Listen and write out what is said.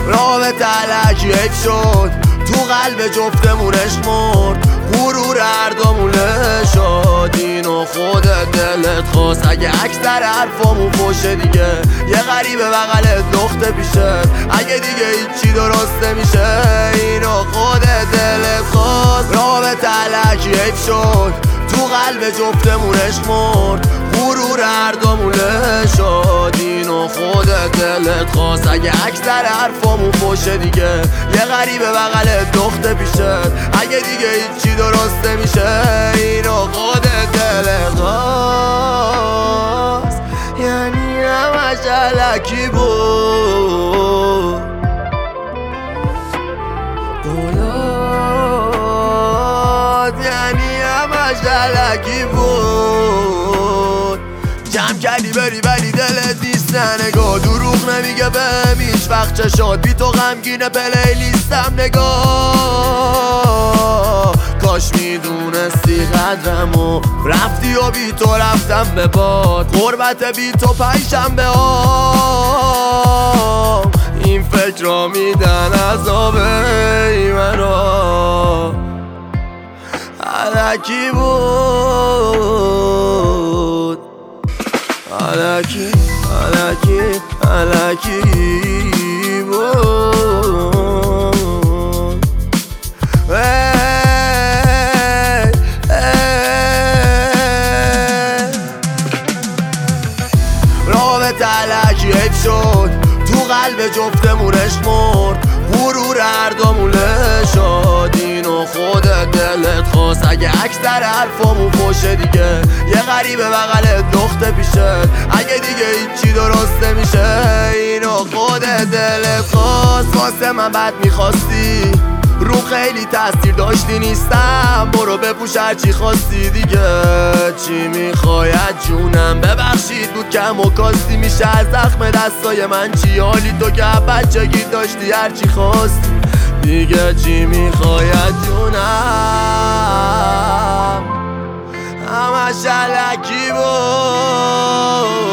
رابطه علکی حیف شد، تو قلب جفتمون عشق مرد، غرور هر دومونه شد. اینو خودت دلت خواست، اگه اکثر حرفامون فوشه دیگه یه غریبه بغلت لخته پیشت، اگه دیگه هیچی درست نمیشه اینو خودت دلت خواست. رابطه علکی حیف شد، تو قلب جفتمون عشق مرد، غرور هر دومونه شد. اینو خودت دلت خواست، اگه اکثر حرفامون فوشه دیگه یه غریبه بغلت لخته پیشت، اگه دیگه هیچی درست نمیشه اینو خودت دلت خواست. یعنی همش علکی بود، قولات یعنی همش علکی بود. جمع کردی بری ولی دلت نیست نگاه، دروغ نمیگه بهم هیچ وقت چشات، بی تو غمگینه پلیلیستم نگاه. کاش میدونستی قدرمو، رفتی و بی تو رفتم به باد، غربت بی تو پنجشنبه ها این فکر را میدن عذاب منو. علکی بود، علکی علکی علکی بود. رابطه علکی حیف شد، تو قلب جفتمون عشق مرد، غرور هر دومونه شد. اینو خودت دلت خواست، اگه اکثر حرفامون فوشه دیگه یه غریبه بغلت لخته پیشت، اگه دیگه هیچی درست نمیشه اینو خودت دلت خواست. واسه من بد میخواستی، رو خیلی تاثیر داشتی نیستم، برو بپوش هرچی خواستی دیگه. چی میخواید جونم، ببخشید بود کم و کاستی، میشه از زخم دستای من چی؟ حالی تو که بچگی داشتی هرچی خواستی دیگه. چی میخواید جونم، همش علکی بود.